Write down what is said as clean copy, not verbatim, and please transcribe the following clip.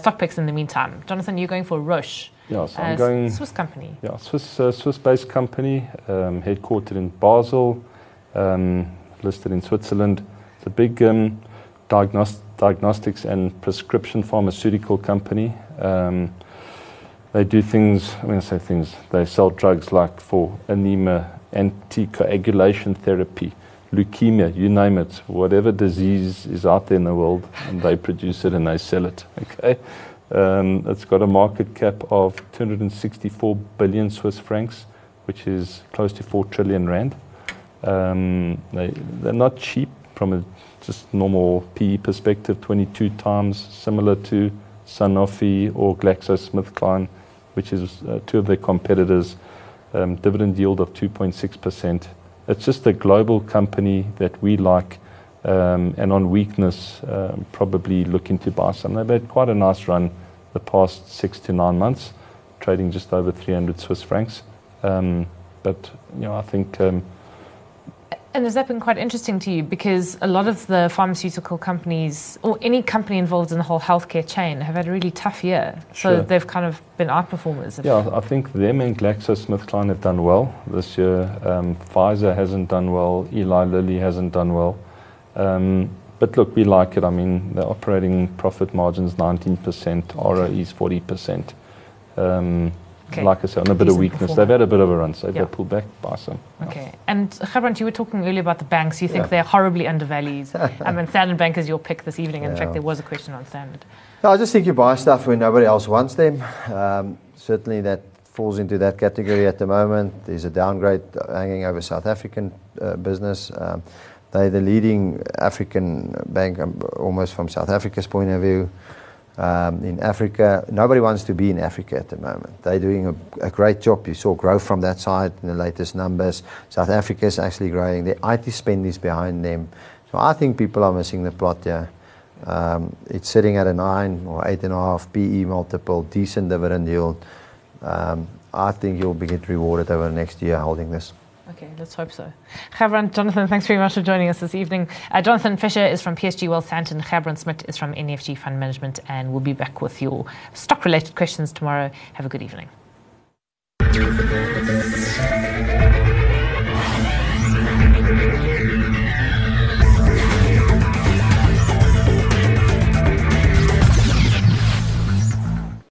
stock picks in the meantime. Jonathan, you're going for Roche. Yeah, so I'm going Swiss company. Yeah, Swiss-based company, headquartered in Basel, listed in Switzerland. It's a big diagnostics and prescription pharmaceutical company. They do things, when I say things, they sell drugs like for anemia, anticoagulation therapy, leukemia, you name it, whatever disease is out there in the world, and they produce it and they sell it. Okay, it's got a market cap of 264 billion Swiss francs, which is close to 4 trillion rand. They're not cheap from a just normal PE perspective, 22 times, similar to Sanofi or GlaxoSmithKline, which is two of their competitors. Dividend yield of 2.6%. It's just a global company that we like, and on weakness, probably looking to buy some. They've had quite a nice run the past 6 to 9 months, trading just over 300 Swiss francs. But I think. And has that been quite interesting to you? Because a lot of the pharmaceutical companies, or any company involved in the whole healthcare chain, have had a really tough year. Sure. So they've kind of been outperformers. Yeah, I think them and GlaxoSmithKline have done well this year. Pfizer hasn't done well. Eli Lilly hasn't done well. But look, we like it. I mean, the operating profit margin's 19%, ROE is 40%. Okay. Like I said, on a bit of weakness. Performer. They've had a bit of a run, so if they pull back, buy some. Okay. And Gerbrand, you were talking earlier about the banks. You think they're horribly undervalued. And Standard Bank is your pick this evening. In fact, there was a question on Standard. No, I just think you buy stuff when nobody else wants them. Certainly that falls into that category at the moment. There's a downgrade hanging over South African business. They're the leading African bank, almost from South Africa's point of view. In Africa, nobody wants to be in Africa at the moment. They're doing a great job. You saw growth from that side in the latest numbers. South Africa is actually growing. The IT spend is behind them. So I think people are missing the plot here. It's sitting at a 9 or 8.5 PE multiple, decent dividend yield. I think you'll get rewarded over the next year holding this. Okay, let's hope so. Gerbrand, Jonathan, thanks very much for joining us this evening. Jonathan Fisher is from PSG Wealth Sandton. Gerbrand Smit is from NEFG Fund Management, and we'll be back with your stock-related questions tomorrow. Have a good evening.